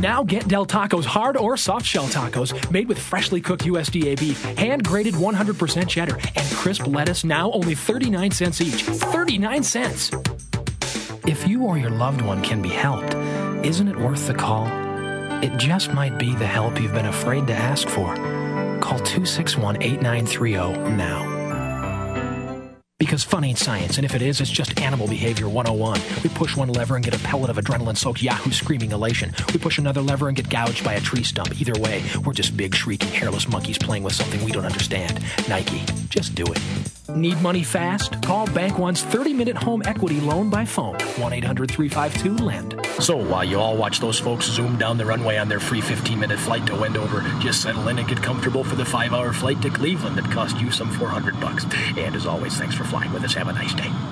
Now get Del Taco's hard or soft shell tacos made with freshly cooked USDA beef, hand-grated 100% cheddar, and crisp lettuce, now only 39 cents each. 39 cents! If you or your loved one can be helped, isn't it worth the call? It just might be the help you've been afraid to ask for. Call 261-8930 now. Because fun ain't science, and if it is, it's just animal behavior 101. We push one lever and get a pellet of adrenaline-soaked Yahoo screaming elation. We push another lever and get gouged by a tree stump. Either way, we're just big, shrieking, hairless monkeys playing with something we don't understand. Nike, just do it. Need money fast? Call Bank One's 30-minute home equity loan by phone. 1-800-352-LEND. So while you all watch those folks zoom down the runway on their free 15-minute flight to Wendover, just settle in and get comfortable for the 5-hour flight to Cleveland that cost you some $400. And as always, thanks for flying with us. Have a nice day.